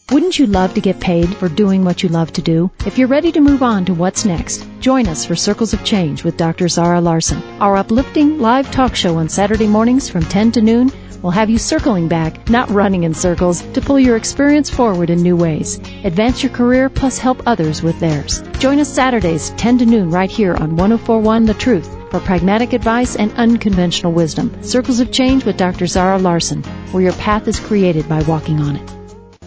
Wouldn't you love to get paid for doing what you love to do? If you're ready to move on to what's next, join us for Circles of Change with Dr. Zara Larson. Our uplifting live talk show on Saturday mornings from 10 to noon will have you circling back, not running in circles, to pull your experience forward in new ways. Advance your career plus help others with theirs. Join us Saturdays 10 to noon right here on 104.1 The Truth for pragmatic advice and unconventional wisdom. Circles of Change with Dr. Zara Larson, where your path is created by walking on it.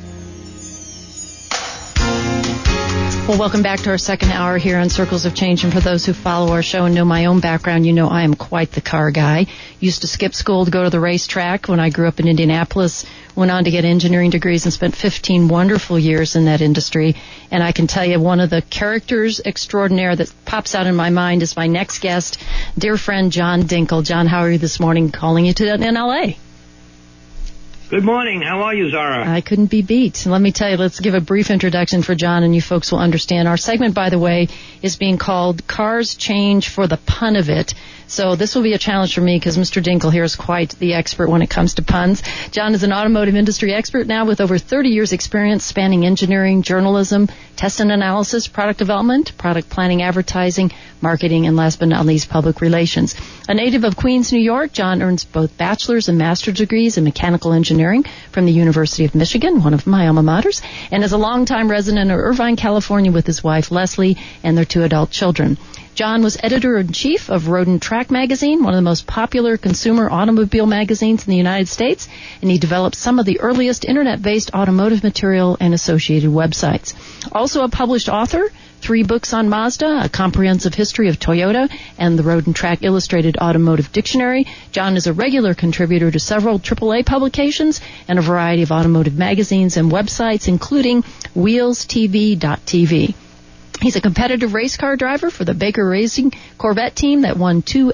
Well, welcome back to our second hour here on Circles of Change. And for those who follow our show and know my own background, you know I am quite the car guy. Used to skip school to go to the racetrack when I grew up in Indianapolis. Went on to get engineering degrees and spent 15 wonderful years in that industry. And I can tell you one of the characters extraordinaire that pops out in my mind is my next guest, dear friend John Dinkle. John, how are you this morning? Calling you to NLA. Good morning. How are you, Zara? I couldn't be beat. Let me tell you, let's give a brief introduction for John, and you folks will understand. Our segment, by the way, is being called Cars Change for the Pun of It. So this will be a challenge for me because Mr. Dinkle here is quite the expert when it comes to puns. John is an automotive industry expert now with over 30 years experience spanning engineering, journalism, test and analysis, product development, product planning, advertising, marketing, and last but not least, public relations. A native of Queens, New York, John earns both bachelor's and master's degrees in mechanical engineering from the University of Michigan, one of my alma maters, and is a longtime resident of Irvine, California with his wife, Leslie, and their 2 adult children. John was editor-in-chief of Road and Track magazine, one of the most popular consumer automobile magazines in the United States, and he developed some of the earliest internet-based automotive material and associated websites. Also a published author, 3 books on Mazda, a comprehensive history of Toyota, and the Road and Track Illustrated Automotive Dictionary. John is a regular contributor to several AAA publications and a variety of automotive magazines and websites, including WheelsTV.tv. He's a competitive race car driver for the Baker Racing Corvette team that won 2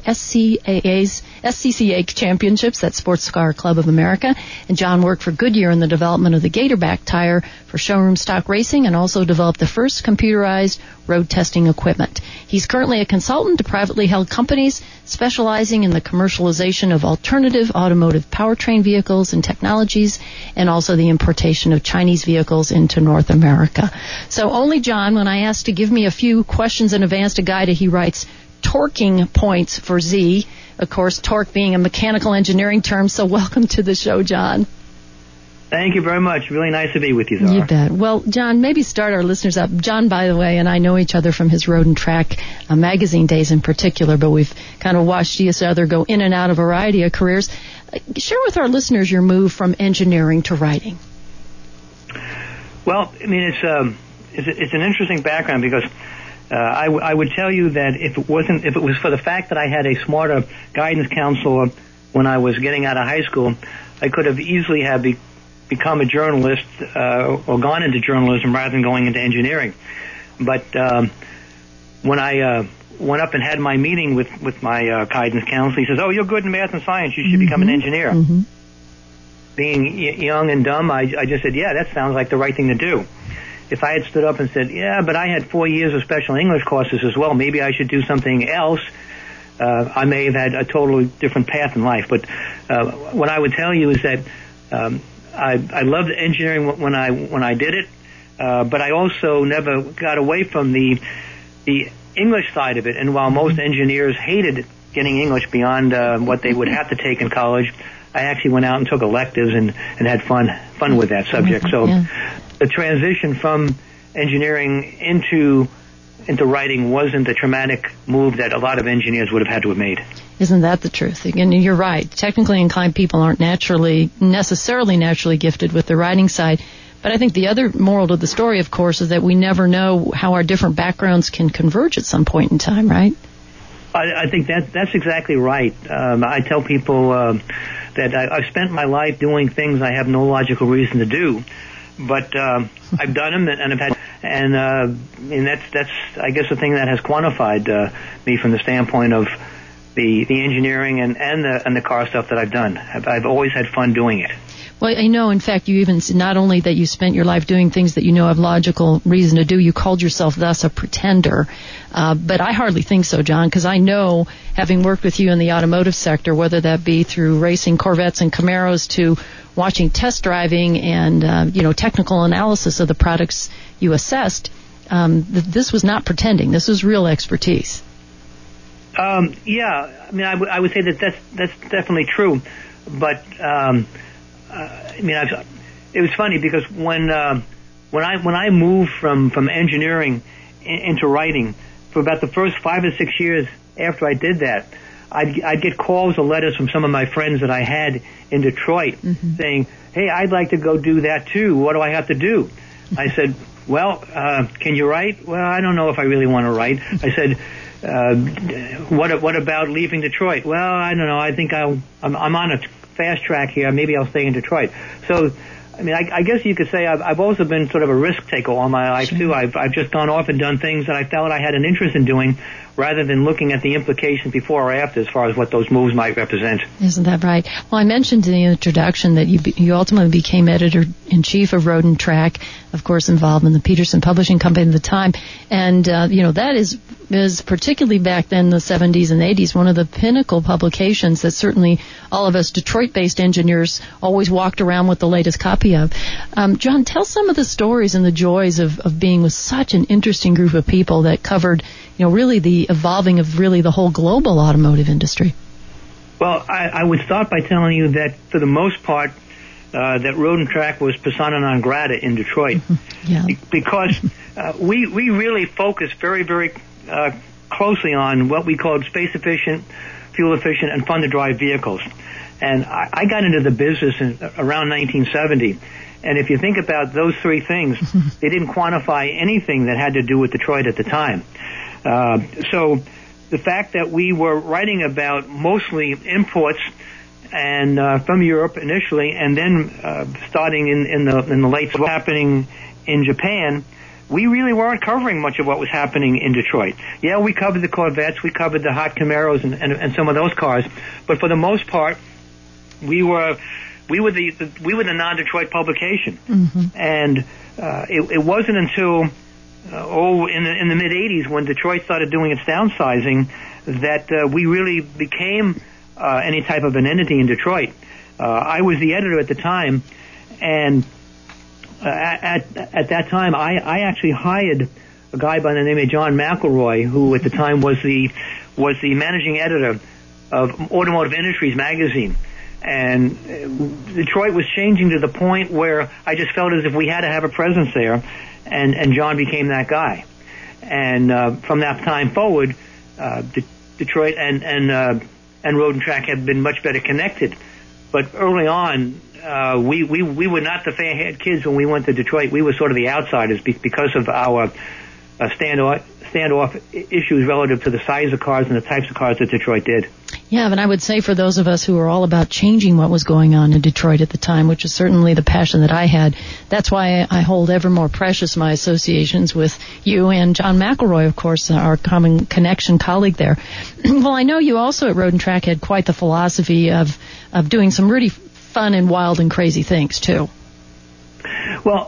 SCCA championships at Sports Car Club of America. And John worked for Goodyear in the development of the Gatorback tire for showroom stock racing and also developed the first computerized road testing equipment. He's currently a consultant to privately held companies specializing in the commercialization of alternative automotive powertrain vehicles and technologies and also the importation of Chinese vehicles into North America. So only John, when I asked to give me a few questions in advance to guide it, he writes, torquing points for Z. Of course, torque being a mechanical engineering term, so welcome to the show, John. Thank you very much. Really nice to be with you, Zara. You bet. Well, John, maybe start our listeners up. John, by the way, and I know each other from his Road and Track magazine days in particular, but we've kind of watched each other go in and out of a variety of careers. Share with our listeners your move from engineering to writing. Well, I mean, it's an interesting background because I would tell you that if it was for the fact that I had a smarter guidance counselor when I was getting out of high school, I could have easily become a journalist or gone into journalism rather than going into engineering. But when I went up and had my meeting with my guidance counselor, he says, "Oh, you're good in math and science. You should become an engineer." Mm-hmm. Being young and dumb, I just said, "Yeah, that sounds like the right thing to do." If I had stood up and said, "Yeah, but I had 4 years of special English courses as well, maybe I should do something else," I may have had a totally different path in life. But what I would tell you is that I loved engineering when I did it, but I also never got away from the English side of it. And while most engineers hated getting English beyond what they would have to take in college, I actually went out and took electives and had fun with that subject. So the transition from engineering into writing wasn't a traumatic move that a lot of engineers would have had to have made. Isn't that the truth? Again, you're right. Technically inclined people aren't necessarily naturally gifted with the writing side. But I think the other moral to the story, of course, is that we never know how our different backgrounds can converge at some point in time, right? I think that's exactly right. I tell people that I've spent my life doing things I have no logical reason to do, but I've done them and I've had, and that's I guess the thing that has quantified me from the standpoint of the engineering and the car stuff that I've done. I've always had fun doing it. Well, I know, in fact, you even said not only that you spent your life doing things that you know have logical reason to do, you called yourself thus a pretender. But I hardly think so, John, because I know, having worked with you in the automotive sector, whether that be through racing Corvettes and Camaros to watching test driving and, technical analysis of the products you assessed, this was not pretending. This was real expertise. Yeah, I mean, I would say that that's definitely true. But, it was funny because when I moved from engineering into writing, for about the first 5 or 6 years after I did that, I'd get calls or letters from some of my friends that I had in Detroit saying, "Hey, I'd like to go do that too. What do I have to do?" I said, "Well, can you write?" "Well, I don't know if I really want to write." I said, "What about leaving Detroit?" "Well, I don't know. I think I'm on a fast track here. Maybe I'll stay in Detroit." So, I mean, I guess you could say I've also been sort of a risk taker all my life too. I've just gone off and done things that I felt I had an interest in doing, rather than looking at the implications before or after as far as what those moves might represent. Isn't that right? Well, I mentioned in the introduction that you ultimately became editor-in-chief of Road and Track, of course involved in the Peterson Publishing Company at the time. And, that is particularly back then in the 70s and 80s, one of the pinnacle publications that certainly all of us Detroit-based engineers always walked around with the latest copy of. John, tell some of the stories and the joys of being with such an interesting group of people that covered, really the evolving of really the whole global automotive industry. Well, I would start by telling you that for the most part, that Road and Track was persona non grata in Detroit. Yeah. Because we really focused very, very closely on what we called space efficient, fuel efficient, and fun to drive vehicles. And I got into the business around 1970. And if you think about those three things, they didn't quantify anything that had to do with Detroit at the time. So the fact that we were writing about mostly imports and from Europe initially, and then starting in the late happening in Japan, we really weren't covering much of what was happening in Detroit. Yeah, we covered the Corvettes, we covered the hot Camaros and some of those cars, but for the most part, we were the non-Detroit publication. And it wasn't until in the mid-'80s when Detroit started doing its downsizing that we really became any type of an entity in Detroit. I was the editor at the time, and at that time I actually hired a guy by the name of John McElroy, who at the time was the managing editor of Automotive Industries magazine. And Detroit was changing to the point where I just felt as if we had to have a presence there, and John became that guy. And from that time forward, Detroit and Road and Track have been much better connected. But early on, we were not the fair-haired kids when we went to Detroit. We were sort of the outsiders because of our standoff issues relative to the size of cars and the types of cars that Detroit did. Yeah, but I would say for those of us who were all about changing what was going on in Detroit at the time, which is certainly the passion that I had, that's why I hold ever more precious my associations with you and John McElroy, of course, our common connection colleague there. Well, I know you also at Road and Track had quite the philosophy of doing some really fun and wild and crazy things, too. Well,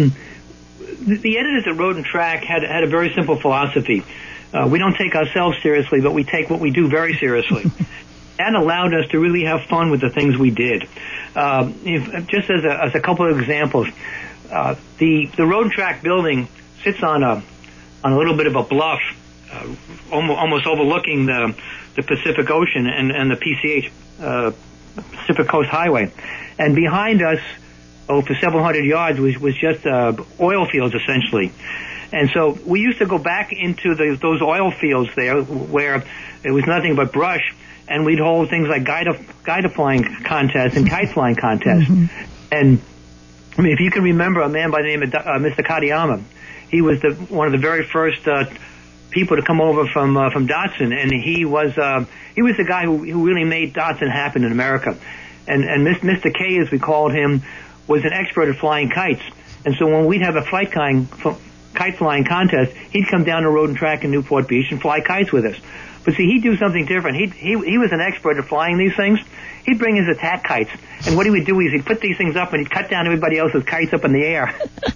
the editors at Road and Track had a very simple philosophy. We don't take ourselves seriously, but we take what we do very seriously. That allowed us to really have fun with the things we did. Just as a couple of examples, the Road and Track building sits on a little bit of a bluff, almost overlooking the Pacific Ocean and the PCH, Pacific Coast Highway. And behind us, for several hundred yards, was just oil fields essentially. And so we used to go back into those oil fields there where it was nothing but brush, and we'd hold things like guide flying contests and kite flying contests. And I mean, if you can remember a man by the name of Mr. Katayama, he was one of the very first people to come over from Datsun, and he was the guy who really made Datsun happen in America. And Mr. K, as we called him, was an expert at flying kites. And so when we'd have a kite flying contest, he'd come down to Road and Track in Newport Beach and fly kites with us. But see, he'd do something different. He was an expert at flying these things. he'd bring his attack kites, and what he would do is he'd put these things up and he'd cut down everybody else's kites up in the air.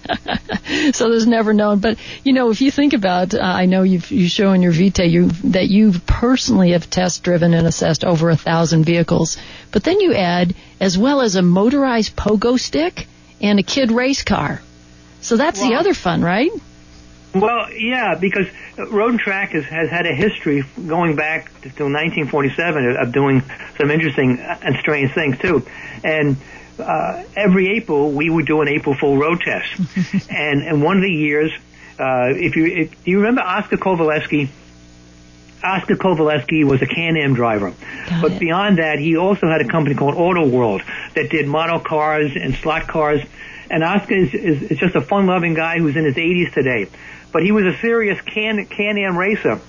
So there's never known. But, if you think about, I know you show in your vitae that you personally have test driven and assessed over 1,000 vehicles. But then you add, as well as a motorized pogo stick and a kid race car. So that's the other fun, right? Well, yeah, because Road and Track has had a history going back to 1947 of doing some interesting and strange things too. And every April we would do an April Fool road test. and one of the years, do you remember Oscar Kovaleski? Oscar Kovaleski was a Can-Am driver. But beyond that, he also had a company called Auto World that did model cars and slot cars. And Oscar is just a fun-loving guy who's in his 80s today. But he was a serious Can-Am racer.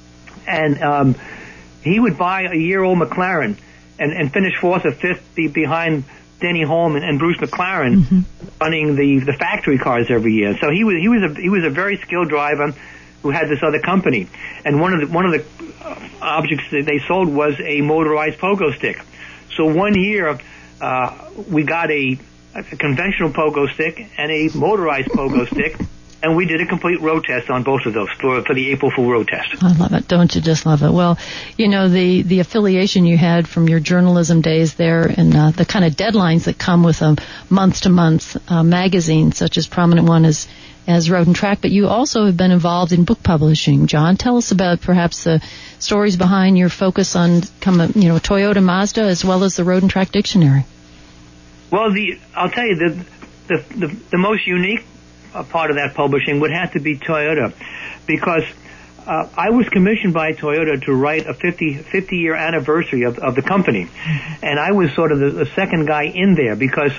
And he would buy a year-old McLaren and finish fourth or fifth behind Denny Holm and Bruce McLaren running the factory cars every year. So he was a very skilled driver who had this other company. And one of the objects that they sold was a motorized pogo stick. So one year we got a conventional pogo stick and a motorized pogo stick, and we did a complete road test on both of those for the April Fool road test. I love it. Don't you just love it? Well, the affiliation you had from your journalism days there and the kind of deadlines that come with a month-to-month magazine, such as prominent one as Road and Track, but you also have been involved in book publishing. John, tell us about perhaps the stories behind your focus on Toyota Mazda as well as the Road and Track Dictionary. Well, I'll tell you, the most unique part of that publishing would have to be Toyota, because I was commissioned by Toyota to write a 50-year anniversary of the company, and I was sort of the second guy in there because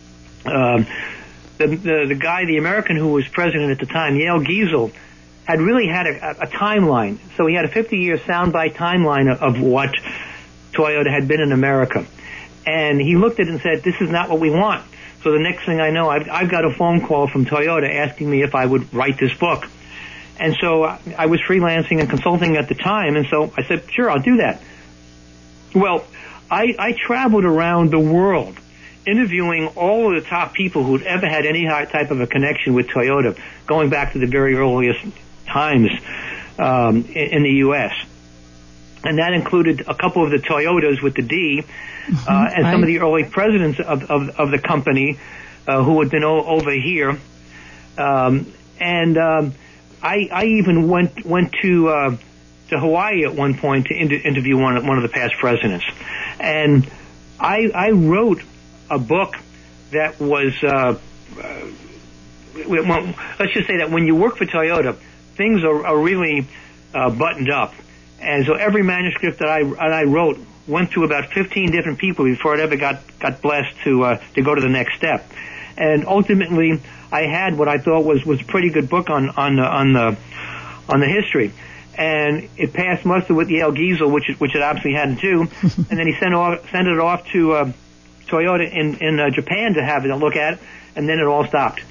the guy, the American who was president at the time, Yale Giesel, had really had a timeline. So he had a 50-year soundbite timeline of what Toyota had been in America. And he looked at it and said, this is not what we want. So the next thing I know, I've got a phone call from Toyota asking me if I would write this book. And so I was freelancing and consulting at the time, and so I said, sure, I'll do that. Well, I traveled around the world interviewing all of the top people who'd ever had any type of a connection with Toyota, going back to the very earliest times in the U.S. And that included a couple of the Toyotas with the D, and some of the early presidents of the company who had been over here. I even went to Hawaii at one point to interview one of the past presidents. And I wrote a book that was, let's just say that when you work for Toyota, things are really buttoned up. And so every manuscript that I wrote went through about 15 different people before it ever got blessed to go to the next step. And ultimately, I had what I thought was a pretty good book on the history. And it passed muster with Yale Giesel, which it obviously hadn't too. And then he sent it off to Toyota in Japan to have a look at, and then it all stopped.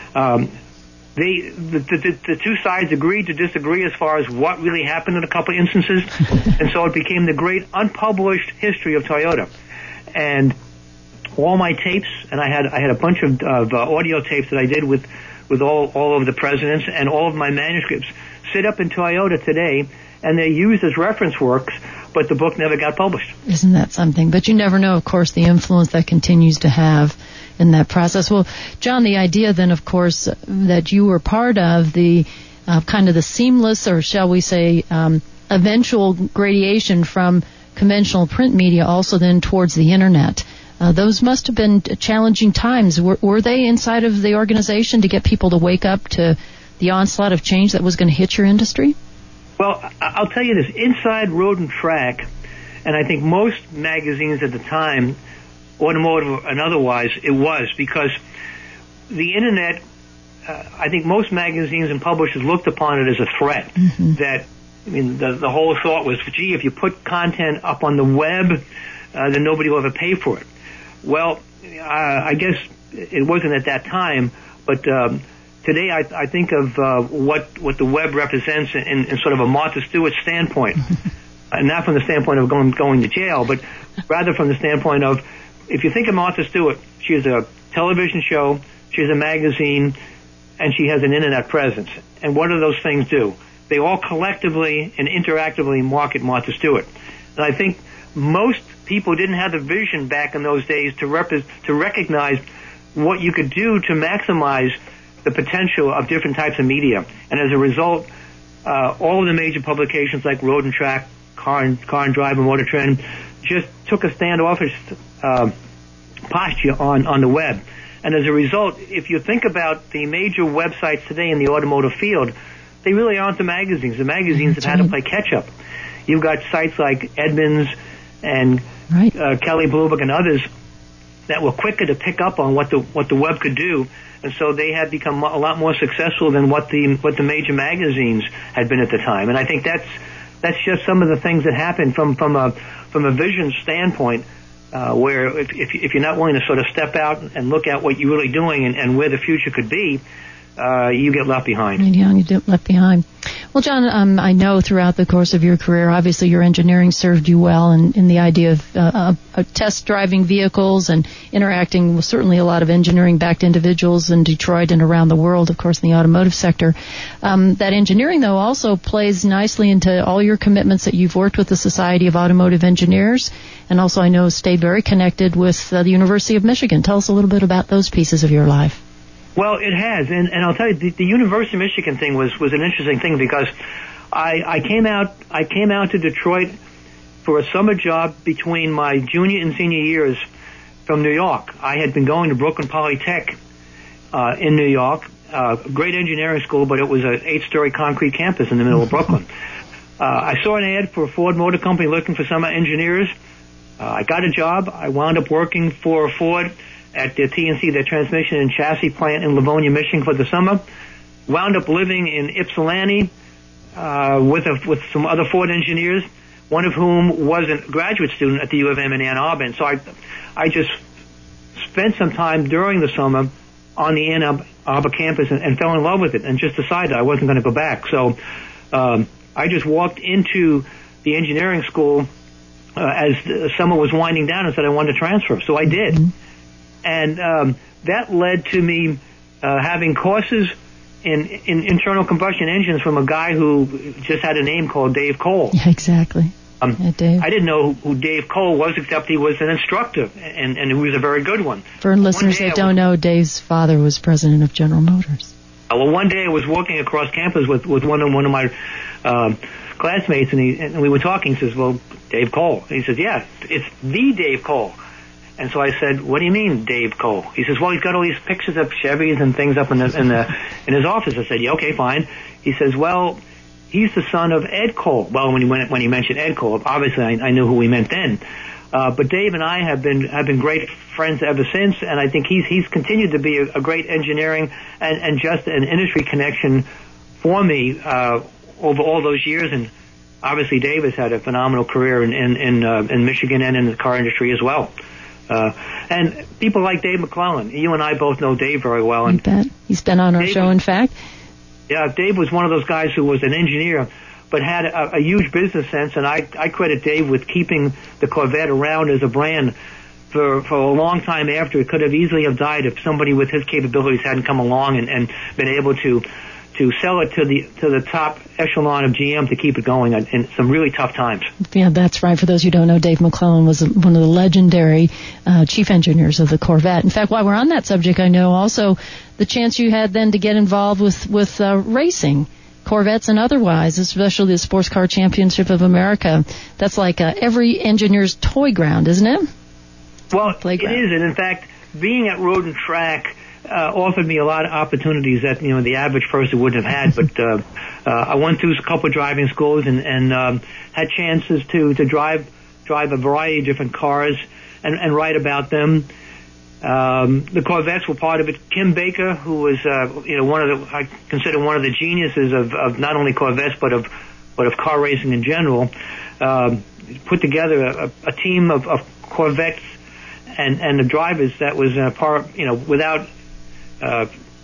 The two sides agreed to disagree as far as what really happened in a couple of instances, and so it became the great unpublished history of Toyota. And all my tapes, and I had a bunch of audio tapes that I did with all of the presidents, and all of my manuscripts sit up in Toyota today, and they're used as reference works, but the book never got published. Isn't that something? But you never know, of course, the influence that continues to have in that process. Well, John, the idea then, of course, that you were part of the kind of the seamless, or shall we say, eventual gradation from conventional print media also then towards the Internet. Those must have been challenging times. Were they inside of the organization to get people to wake up to the onslaught of change that was going to hit your industry? Well, I'll tell you this. Inside Road and Track, and I think most magazines at the time, automotive and otherwise, it was, because the Internet, I think most magazines and publishers looked upon it as a threat. That, I mean, the whole thought was, gee, if you put content up on the web, then nobody will ever pay for it. Well, I guess it wasn't at that time, but today I think of what the web represents in sort of a Martha Stewart standpoint. and not from the standpoint of going to jail, but rather from the standpoint of, if you think of Martha Stewart, she has a television show, she has a magazine, and she has an internet presence. And what do those things do? They all collectively and interactively market Martha Stewart. And I think most people didn't have the vision back in those days to recognize what you could do to maximize the potential of different types of media. And as a result, all of the major publications like Road and Track, Car and Drive, and Motor Trend just took a standoffish posture on the web. And as a result, if you think about the major websites today in the automotive field, they really aren't the magazines. The magazines have had to play catch-up. You've got sites like Edmunds and Kelly Blue Book and others that were quicker to pick up on what the web could do, and so they had become a lot more successful than what the major magazines had been at the time. And I think that's just some of the things that happened from a vision standpoint, where if you're not willing to sort of step out and look at what you're really doing and where the future could be, you get left behind. Yeah, you get left behind. Well, John, I know throughout the course of your career, obviously your engineering served you well in the idea of test driving vehicles and interacting with certainly a lot of engineering-backed individuals in Detroit and around the world, of course, in the automotive sector. That engineering, though, also plays nicely into all your commitments that you've worked with the Society of Automotive Engineers, and also I know stayed very connected with the University of Michigan. Tell us a little bit about those pieces of your life. Well, it has, and I'll tell you, the University of Michigan thing was an interesting thing, because I came out to Detroit for a summer job between my junior and senior years from New York. I had been going to Brooklyn Polytech in New York, great engineering school, but it was an 8-story concrete campus in the middle of Brooklyn. I saw an ad for a Ford Motor Company looking for summer engineers. I got a job. I wound up working for Ford at the TNC, their transmission and chassis plant in Livonia, Michigan, for the summer. Wound up living in Ypsilanti with some other Ford engineers, one of whom was a graduate student at the U of M in Ann Arbor. And so I just spent some time during the summer on the Ann Arbor campus and fell in love with it, and just decided I wasn't going to go back. So I just walked into the engineering school as the summer was winding down and said I wanted to transfer. So I did. Mm-hmm. And that led to me having courses in internal combustion engines from a guy who just had a name called Dave Cole. Yeah, exactly. Dave. I didn't know who Dave Cole was, except he was an instructor, and he was a very good one. For listeners that don't know, Dave's father was president of General Motors. Well, one day I was walking across campus with one of my classmates, and we were talking. He says, "Well, Dave Cole." And he says, "Yeah, it's the Dave Cole." And so I said, "What do you mean, Dave Cole?" He says, "Well, he's got all these pictures of Chevys and things up in his office." I said, "Yeah, okay, fine." He says, "Well, he's the son of Ed Cole." Well, when he mentioned Ed Cole, obviously I knew who he meant then. But Dave and I have been great friends ever since, and I think he's continued to be a great engineering and just an industry connection for me over all those years. And obviously, Dave has had a phenomenal career in Michigan and in the car industry as well. And people like Dave McClellan. You and I both know Dave very well. And you bet. He's been on our show, in fact. Yeah, Dave was one of those guys who was an engineer, but had a huge business sense, and I credit Dave with keeping the Corvette around as a brand for a long time after. It could have easily have died if somebody with his capabilities hadn't come along and been able to sell it to the top echelon of GM to keep it going in some really tough times. Yeah, that's right. For those who don't know, Dave McClellan was one of the legendary chief engineers of the Corvette. In fact, while we're on that subject, I know also the chance you had then to get involved with racing, Corvettes and otherwise, especially the Sports Car Championship of America. That's like every engineer's toy ground, isn't it? Well, playground. It is, and in fact, being at Road and Track offered me a lot of opportunities that the average person wouldn't have had. But I went through a couple of driving schools and had chances to drive a variety of different cars and write about them. The Corvettes were part of it. Kim Baker, who was I consider one of the geniuses of not only Corvettes but of car racing in general, put together a team of Corvettes and the drivers that was without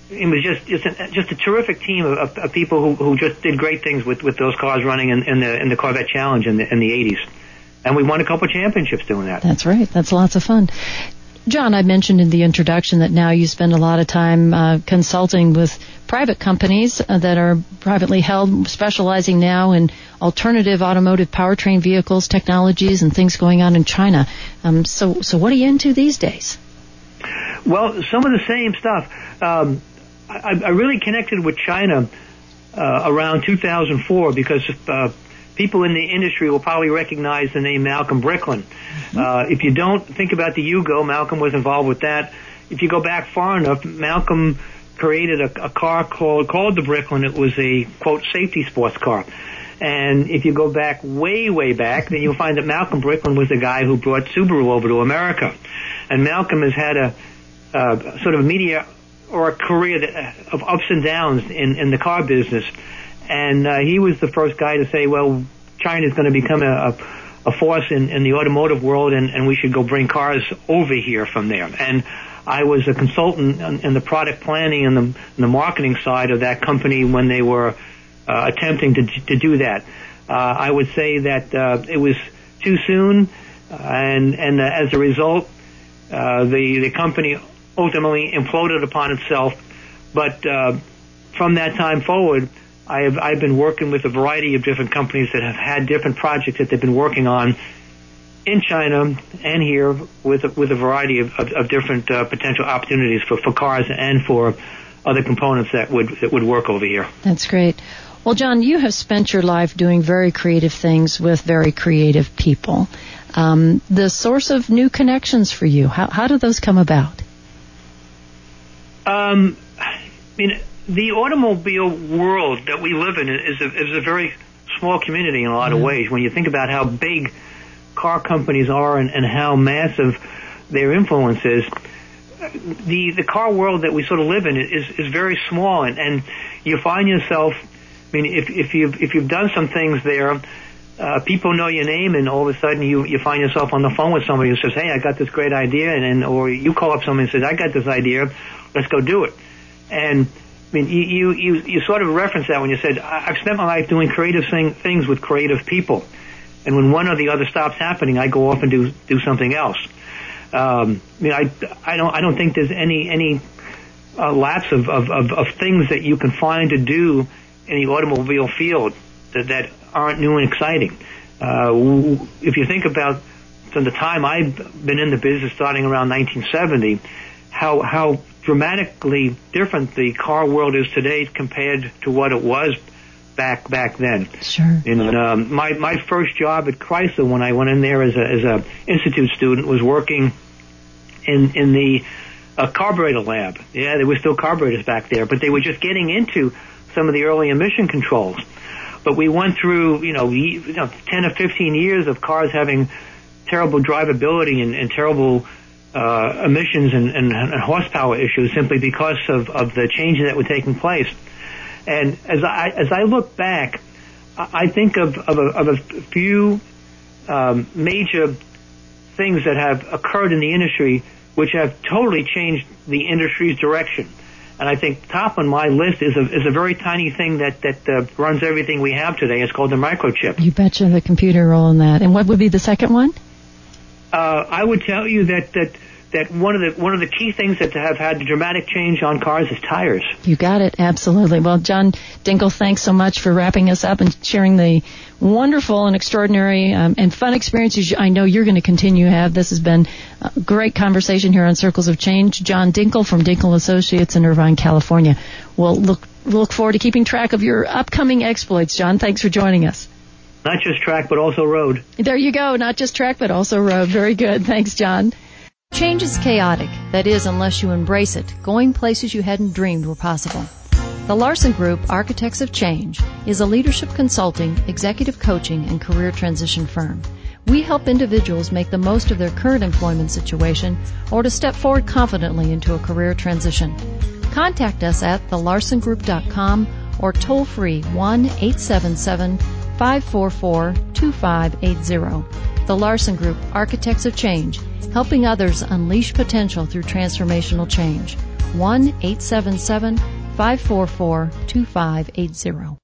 it was just a terrific team of people who just did great things with those cars running in the Corvette Challenge in the 80s. And we won a couple of championships doing that. That's right. That's lots of fun. John, I mentioned in the introduction that now you spend a lot of time consulting with private companies that are privately held, specializing now in alternative automotive powertrain vehicles, technologies, and things going on in China. So what are you into these days? Well, some of the same stuff. I really connected with China around 2004 because people in the industry will probably recognize the name Malcolm Bricklin. If you don't think about the Yugo, Malcolm was involved with that. If you go back far enough, Malcolm created a car called the Bricklin. It was a, quote, safety sports car. And if you go back way back, then you'll find that Malcolm Bricklin was the guy who brought Subaru over to America. And Malcolm has had a sort of a media or a career of ups and downs in the car business. And he was the first guy to say, well, China's going to become a force in the automotive world, and we should go bring cars over here from there. And I was a consultant in the product planning and the marketing side of that company when they were attempting to do that. I would say that it was too soon, and as a result, the company ultimately imploded upon itself. But from that time forward, I've been working with a variety of different companies that have had different projects that they've been working on in China and here with a variety of different potential opportunities for cars and for other components that would work over here. That's great. Well, John, you have spent your life doing very creative things with very creative people. The source of new connections for you, how do those come about? I mean, the automobile world that we live in is a very small community in a lot of ways. When you think about how big car companies are and how massive their influence is, the car world that we sort of live in is very small, and you find yourself, I mean, if you've done some things there, people know your name, and all of a sudden you find yourself on the phone with somebody who says, hey, I got this great idea, or you call up somebody and says, I got this idea, let's go do it. And I mean, you sort of referenced that when you said, I've spent my life doing creative things with creative people. And when one or the other stops happening, I go off and do something else. I mean, I don't think there's any lapse of things that you can find to do in the automobile field that aren't new and exciting. If you think about from the time I've been in the business starting around 1970, how dramatically different the car world is today compared to what it was back then. Sure. And my first job at Chrysler when I went in there as a institute student was working in the carburetor lab. Yeah, there were still carburetors back there, but they were just getting into some of the early emission controls. But we went through 10 or 15 years of cars having terrible drivability and terrible emissions and horsepower issues simply because of the changes that were taking place. And as I look back, I think of a few major things that have occurred in the industry which have totally changed the industry's direction. And I think top on my list is a very tiny thing that runs everything we have today. It's called the microchip. You betcha, the computer role in that. And what would be the second one? I would tell you that one of the key things that have had a dramatic change on cars is tires. You got it, absolutely. Well, John Dinkle, thanks so much for wrapping us up and sharing the wonderful and extraordinary and fun experiences I know you're going to continue to have. This has been a great conversation here on Circles of Change. John Dinkle from Dinkle Associates in Irvine, California. We'll look forward to keeping track of your upcoming exploits, John. Thanks for joining us. Not just track, but also road. There you go. Not just track, but also road. Very good. Thanks, John. Change is chaotic. That is, unless you embrace it, going places you hadn't dreamed were possible. The Larson Group, Architects of Change, is a leadership consulting, executive coaching, and career transition firm. We help individuals make the most of their current employment situation or to step forward confidently into a career transition. Contact us at thelarsongroup.com or toll free 1-877-544-2580. The Larson Group, Architects of Change, helping others unleash potential through transformational change. 1-877-544-2580.